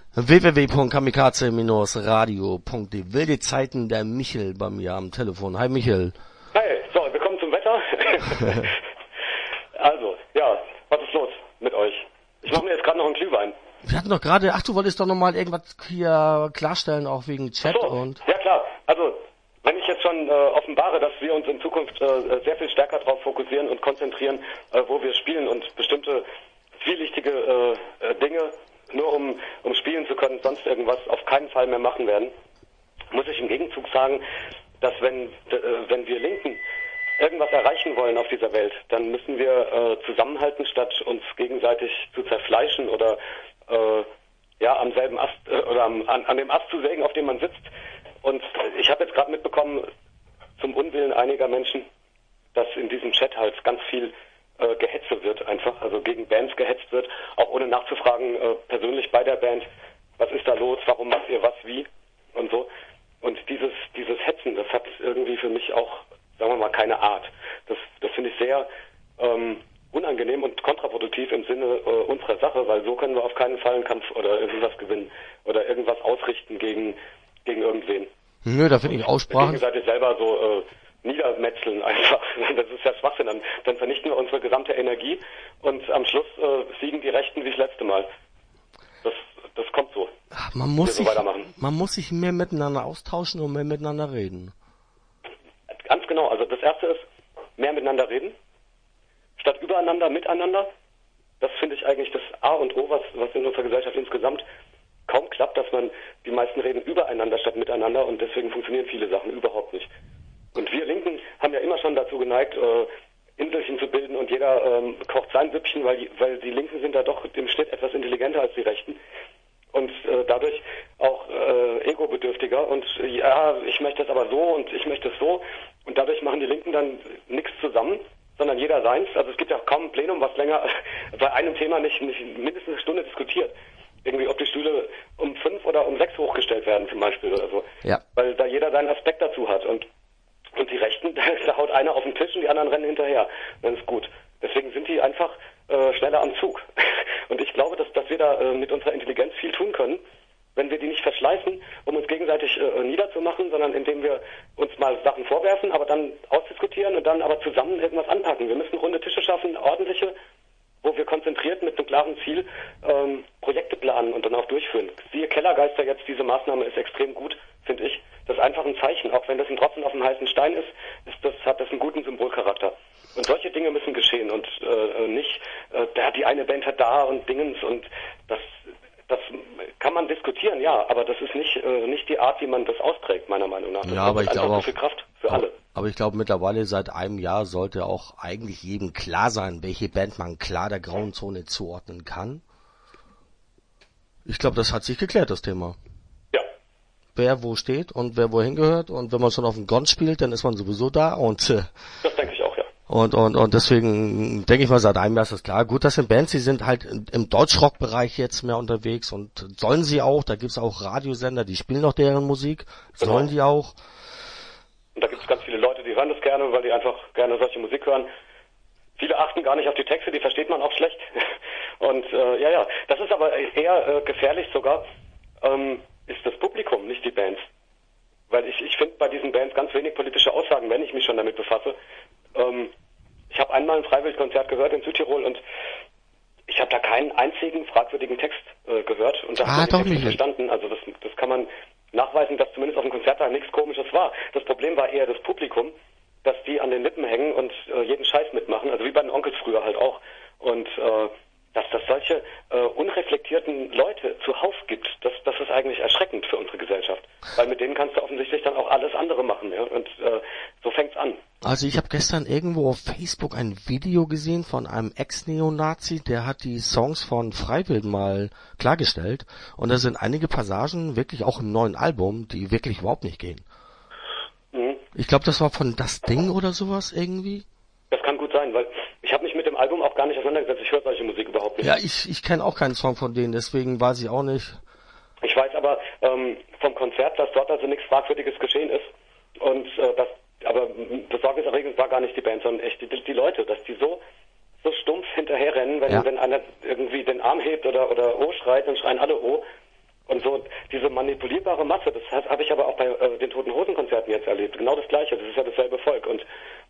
www.kamikaze-radio.de. Wilde Zeiten, der Michel bei mir am Telefon. Hi Michel. Hi, so, wir kommen zum Wetter. Also, ja, was ist los mit euch? Ich mache mir jetzt gerade noch einen Glühwein. Wir hatten doch gerade, du wolltest doch nochmal irgendwas hier klarstellen, auch wegen Chat so, und... Ja klar, also wenn ich jetzt schon offenbare, dass wir uns in Zukunft sehr viel stärker darauf fokussieren und konzentrieren, wo wir spielen und bestimmte zwielichtige Dinge nur um spielen zu können, sonst irgendwas auf keinen Fall mehr machen werden, muss ich im Gegenzug sagen, dass wenn wir Linken irgendwas erreichen wollen auf dieser Welt, dann müssen wir zusammenhalten, statt uns gegenseitig zu zerfleischen oder am selben Ast oder an dem Ast zu sägen, auf dem man sitzt. Und ich habe jetzt gerade mitbekommen, zum Unwillen einiger Menschen, dass in diesem Chat halt ganz viel Gehetze wird einfach, also gegen Bands gehetzt wird, auch ohne nachzufragen, persönlich bei der Band, was ist da los, warum macht ihr was, wie und so. Und dieses Hetzen, das hat irgendwie für mich auch, sagen wir mal, keine Art. Das finde ich sehr unangenehm und kontraproduktiv im Sinne unserer Sache, weil so können wir auf keinen Fall einen Kampf oder irgendwas gewinnen oder irgendwas ausrichten gegen irgendwen. Nö, da finde ich Aussprachen... Gegenseitig selber so niedermetzeln einfach. Das ist ja Schwachsinn. Dann vernichten wir unsere gesamte Energie und am Schluss siegen die Rechten wie das letzte Mal. Das kommt so. Man muss sich mehr miteinander austauschen und mehr miteinander reden. Ganz genau. Also das Erste ist, mehr miteinander reden, statt übereinander, miteinander. Das finde ich eigentlich das A und O, was in unserer Gesellschaft insgesamt kaum klappt, dass die meisten reden übereinander statt miteinander und deswegen funktionieren viele Sachen überhaupt nicht. Und wir Linken haben ja immer schon dazu geneigt, Inselchen zu bilden und jeder kocht sein Süppchen, weil die Linken sind da doch im Schnitt etwas intelligenter als die Rechten und dadurch auch egobedürftiger und ja, ich möchte das aber so und ich möchte es so und dadurch machen die Linken dann nichts zusammen, sondern jeder seins. Also es gibt ja auch kaum ein Plenum, was länger bei einem Thema nicht mindestens eine Stunde diskutiert. Irgendwie, ob die Stühle um 5 oder um 6 hochgestellt werden zum Beispiel oder so. Ja. Weil da jeder seinen Aspekt dazu hat und die Rechten, da haut einer auf den Tisch und die anderen rennen hinterher. Dann ist gut. Deswegen sind die einfach schneller am Zug. Und ich glaube, dass wir da mit unserer Intelligenz viel tun können, wenn wir die nicht verschleißen, um uns gegenseitig niederzumachen, sondern indem wir uns mal Sachen vorwerfen, aber dann ausdiskutieren und dann aber zusammen irgendwas anpacken. Wir müssen runde Tische schaffen, ordentliche, wo wir konzentriert mit einem klaren Ziel Projekte planen und dann auch durchführen. Siehe Kellergeister jetzt, diese Maßnahme ist extrem gut, finde ich. Das ist einfach ein Zeichen. Auch wenn das ein Tropfen auf dem heißen Stein ist, hat das einen guten Symbolcharakter. Und solche Dinge müssen geschehen und nicht, die eine Band hat da und Dingens und das kann man diskutieren, ja, aber das ist nicht die Art, wie man das austrägt, meiner Meinung nach. Das ja, aber ich glaube auch, viel Kraft für alle. Aber ich glaube mittlerweile seit einem Jahr sollte auch eigentlich jedem klar sein, welche Band man klar der grauen Zone zuordnen kann. Ich glaube, das hat sich geklärt, das Thema. Ja. Wer wo steht und wer wohin gehört und wenn man schon auf dem Gond spielt, dann ist man sowieso da und das denke ich auch, ja. Und deswegen denke ich mal, seit einem Jahr ist das klar. Gut, das sind Bands, die sind halt im Deutschrock-Bereich jetzt mehr unterwegs und sollen sie auch. Da gibt's auch Radiosender, die spielen noch deren Musik. Genau. Sollen die auch. Und da gibt's ganz viele Leute, die hören das gerne, weil die einfach gerne solche Musik hören. Viele achten gar nicht auf die Texte, die versteht man auch schlecht. Und das ist aber eher gefährlich sogar, ist das Publikum, nicht die Bands. Weil ich finde bei diesen Bands ganz wenig politische Aussagen, wenn ich mich schon damit befasse. Ich habe einmal ein Freiwilligkonzert gehört in Südtirol und ich habe da keinen einzigen fragwürdigen Text gehört und da habe ich nicht verstanden. Also das kann man nachweisen, dass zumindest auf dem Konzert da nichts Komisches war. Das Problem war eher das Publikum, dass die an den Lippen hängen und jeden Scheiß mitmachen, also wie bei den Onkels früher halt auch. Und dass das solche unreflektierten Leute zuhauf gibt, das ist eigentlich erschreckend für unsere Gesellschaft. Weil mit denen kannst du offensichtlich dann auch alles andere machen. Ja? Und so fängt's an. Also ich habe gestern irgendwo auf Facebook ein Video gesehen von einem Ex-Neonazi, der hat die Songs von Freiwild mal klargestellt. Und da sind einige Passagen wirklich auch im neuen Album, die wirklich überhaupt nicht gehen. Mhm. Ich glaube, das war von Das Ding oder sowas irgendwie. Das kann gut sein, weil ich habe mich mit dem Album auch gar nicht auseinandergesetzt. Ich höre solche Musik überhaupt nicht. Ja, ich kenne auch keinen Song von denen, deswegen weiß ich auch nicht. Ich weiß aber vom Konzert, dass dort also nichts Fragwürdiges geschehen ist. Und aber besorgniserregend war gar nicht die Band, sondern echt die Leute, dass die so stumpf hinterherrennen, wenn einer irgendwie den Arm hebt oder O schreit, dann schreien alle O. Und so diese manipulierbare Masse, das habe ich aber auch bei den Toten Hosen Konzerten jetzt erlebt. Genau das Gleiche, das ist ja dasselbe Volk. Und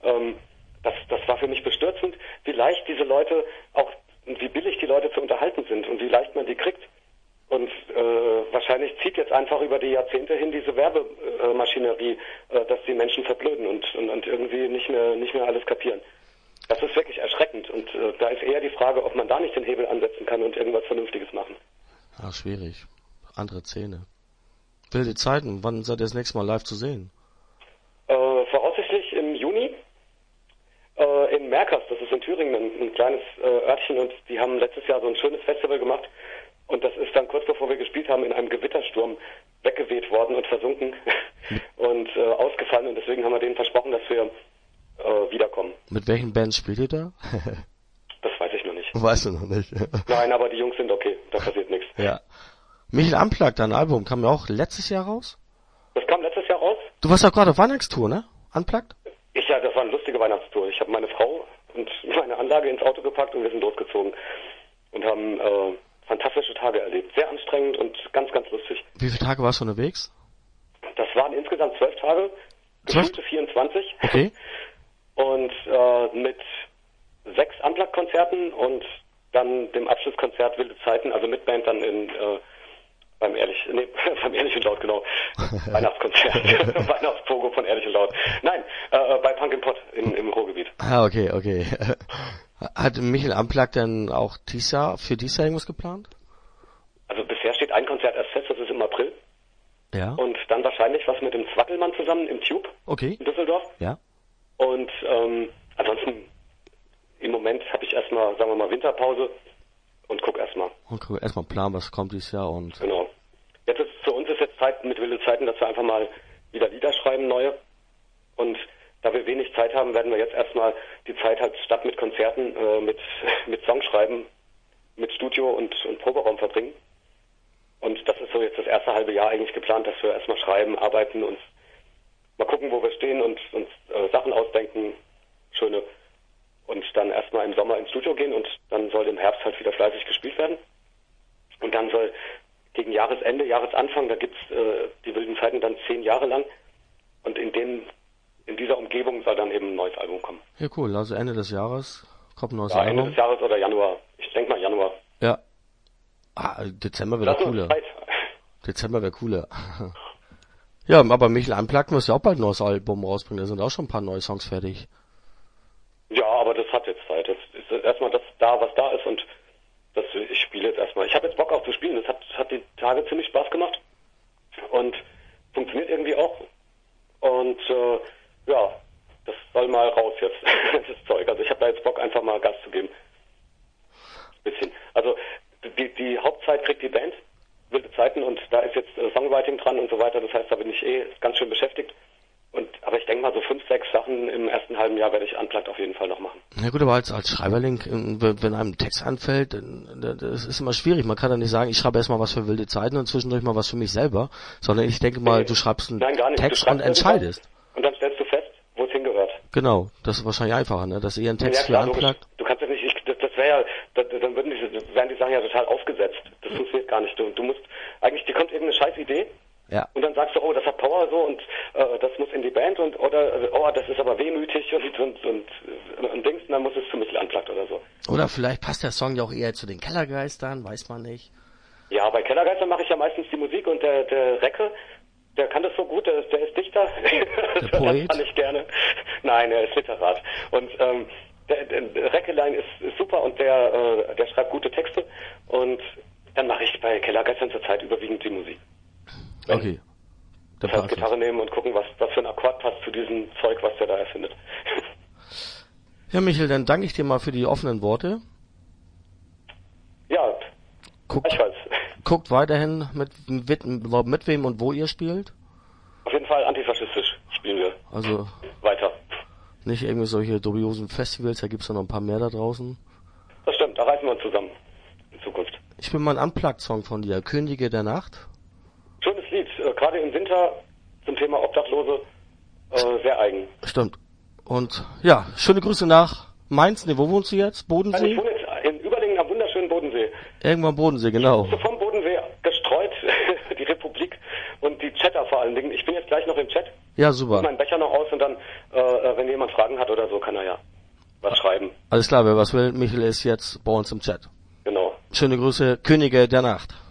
das war für mich bestürzend, wie leicht diese Leute auch, wie billig die Leute zu unterhalten sind und wie leicht man die kriegt. Und wahrscheinlich zieht jetzt einfach über die Jahrzehnte hin diese Werbemaschinerie, dass die Menschen verblöden und irgendwie nicht mehr alles kapieren. Das ist wirklich erschreckend. Und da ist eher die Frage, ob man da nicht den Hebel ansetzen kann und irgendwas Vernünftiges machen. Ach, schwierig. Andere Szene. Wilde Zeiten, wann seid ihr das nächste Mal live zu sehen? Voraussichtlich im Juni in Merkers, das ist in Thüringen ein kleines Örtchen, und die haben letztes Jahr so ein schönes Festival gemacht, und das ist dann kurz bevor wir gespielt haben in einem Gewittersturm weggeweht worden und versunken und ausgefallen, und deswegen haben wir denen versprochen, dass wir wiederkommen. Mit welchen Bands spielt ihr da? Das weiß ich noch nicht. Weißt du noch nicht? Nein, aber die Jungs sind okay, da passiert nichts. Ja. Michel Unplugged, dein Album, kam ja auch letztes Jahr raus? Das kam letztes Jahr raus. Du warst auch gerade auf Weihnachtstour, ne? Unplugged? Ja, das war eine lustige Weihnachtstour. Ich habe meine Frau und meine Anlage ins Auto gepackt und wir sind losgezogen und haben fantastische Tage erlebt. Sehr anstrengend und ganz, ganz lustig. Wie viele Tage warst du unterwegs? Das waren insgesamt 12 Tage, gefühlte 24. Okay. Und mit 6 Unplugged-Konzerten und dann dem Abschlusskonzert Wilde Zeiten, also mit Band dann beim Ehrlich und Laut, genau. Weihnachtskonzert, Weihnachtspogo von Ehrlich und Laut. Nein, bei Punk im Pott im Ruhrgebiet. Ah, okay. Hat Michel Unplugged denn auch für dieses Jahr irgendwas geplant? Also bisher steht ein Konzert erst fest, das ist im April. Ja. Und dann wahrscheinlich was mit dem Zwackelmann zusammen im Tube in Düsseldorf. Ja. Und ansonsten im Moment habe ich erstmal, sagen wir mal, Winterpause und guck erstmal. Und guck erstmal planen, was kommt dieses Jahr und. Genau. Für uns ist jetzt Zeit mit Wilde Zeiten, dass wir einfach mal wieder Lieder schreiben, neue. Und da wir wenig Zeit haben, werden wir jetzt erstmal die Zeit halt statt mit Konzerten mit Songschreiben, mit Studio und Proberaum verbringen. Und das ist so jetzt das erste halbe Jahr eigentlich geplant, dass wir erstmal schreiben, arbeiten und mal gucken, wo wir stehen und uns Sachen ausdenken, schöne. Und dann erstmal im Sommer ins Studio gehen und dann soll im Herbst halt wieder fleißig gespielt werden. Und dann soll gegen Jahresende, Jahresanfang, da gibt's die Wilden Zeiten dann 10 Jahre lang. Und in dieser Umgebung soll dann eben ein neues Album kommen. Ja, cool. Also Ende des Jahres kommt ein neues Album. Ende des Jahres oder Januar. Ich denke mal Januar. Ja. Dezember wäre cooler. Dezember wäre cooler. Ja, aber Michel Unplugged muss ja auch bald ein neues Album rausbringen. Da sind auch schon ein paar neue Songs fertig. Ja, aber das hat jetzt Zeit. Jetzt ist erstmal das da, was da ist, und ich spiele jetzt erstmal. Ich habe jetzt Bock auf zu spielen. Das hat die Tage ziemlich Spaß gemacht und funktioniert irgendwie auch. Und ja, das soll mal raus jetzt, das Zeug. Also ich habe da jetzt Bock, einfach mal Gas zu geben. Bisschen. Also die Hauptzeit kriegt die Band, Wilde Zeiten, und da ist jetzt Songwriting dran und so weiter. Das heißt, da bin ich ganz schön beschäftigt. Aber ich denke mal, so 5, 6 Sachen im ersten halben Jahr werde ich Unplugged auf jeden Fall noch machen. Ja gut, aber als Schreiberling, wenn einem Text anfällt, das ist immer schwierig. Man kann ja nicht sagen, ich schreibe erstmal was für Wilde Zeiten und zwischendurch mal was für mich selber, sondern ich denke mal, du schreibst einen Text und entscheidest. Und dann stellst du fest, wo es hingehört. Genau, das ist wahrscheinlich einfacher, ne? Dass ihr einen Text klar, für Unplugged. Du kannst das nicht, das wäre ja, dann wären die Sachen ja total aufgesetzt. Das funktioniert gar nicht. Du musst, eigentlich, dir kommt irgendeine scheiß Idee. Ja. Und dann sagst du, oh, das hat Power so und das muss in die Band oder das ist aber wehmütig und Dings, und dann muss es für mich Unplugged oder so. Oder vielleicht passt der Song ja auch eher zu den Kellergeistern, weiß man nicht. Ja, bei Kellergeistern mache ich ja meistens die Musik, und der Recke, der kann das so gut, der ist Dichter. Der Poet? Das kann ich gerne. Nein, er ist Literat. Und der Reckelein ist super, und der schreibt gute Texte, und dann mache ich bei Kellergeistern zurzeit überwiegend die Musik. Okay. Das heißt, Gitarre nehmen und gucken, was für ein Akkord passt zu diesem Zeug, was der da erfindet. Ja, Michel, dann danke ich dir mal für die offenen Worte. Ja, gleichfalls. Guckt weiterhin mit wem und wo ihr spielt. Auf jeden Fall antifaschistisch spielen wir. Also weiter. Nicht irgendwie solche dubiosen Festivals, da gibt's ja noch ein paar mehr da draußen. Das stimmt, da reißen wir uns zusammen in Zukunft. Ich bin mal ein Unplugged-Song von dir, Könige der Nacht. Schönes Lied, gerade im Winter zum Thema Obdachlose, sehr eigen. Stimmt. Und ja, schöne Grüße nach Mainz. Ne, wo wohnst du jetzt? Bodensee? Ich wohne jetzt in Überlingen am wunderschönen Bodensee. Irgendwann Bodensee, genau. So vom Bodensee gestreut allen Dingen. Ich bin jetzt gleich noch im Chat. Ja, super. Ich meinen Becher noch aus und dann, wenn jemand Fragen hat oder so, kann er ja was schreiben. Alles klar, wer was will, Michael ist jetzt bei uns im Chat. Genau. Schöne Grüße, Könige der Nacht.